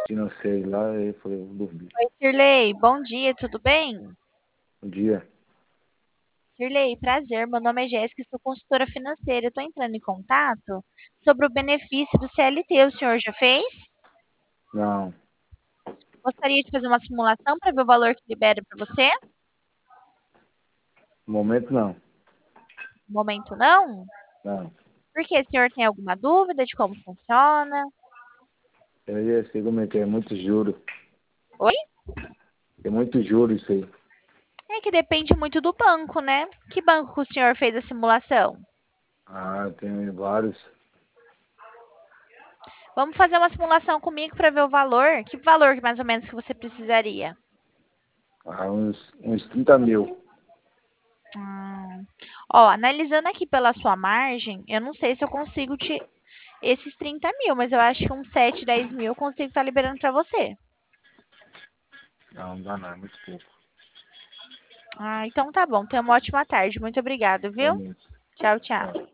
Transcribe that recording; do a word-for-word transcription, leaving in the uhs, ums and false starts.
financeiro lá, e eu falei, vou dormir. Oi, Sirlei, bom dia, tudo bem? Um dia, Sirlei, prazer, meu nome é Jéssica, sou consultora financeira. Estou entrando em contato sobre o benefício do C L T. O senhor já fez? não, Gostaria de fazer uma simulação para ver o valor que libera para você? no momento não, No momento não? não. Por quê? O senhor tem alguma dúvida de como funciona? Eu ia assim, como é que é, muito juro. Oi? É muito juro isso aí. É que depende muito do banco, né? Que banco que o senhor fez a simulação? Ah, tem vários. Vamos fazer uma simulação comigo para ver o valor. Que valor mais ou menos que você precisaria? Ah, uns, uns trinta mil. Hum. Ó, analisando aqui pela sua margem, eu não sei se eu consigo te esses trinta mil, mas eu acho que uns sete, dez mil eu consigo estar liberando para você. Não, não dá não, é muito pouco. Ah, então tá bom. Tenha uma ótima tarde. Muito obrigada, viu? Realmente. Tchau, tchau. Tá.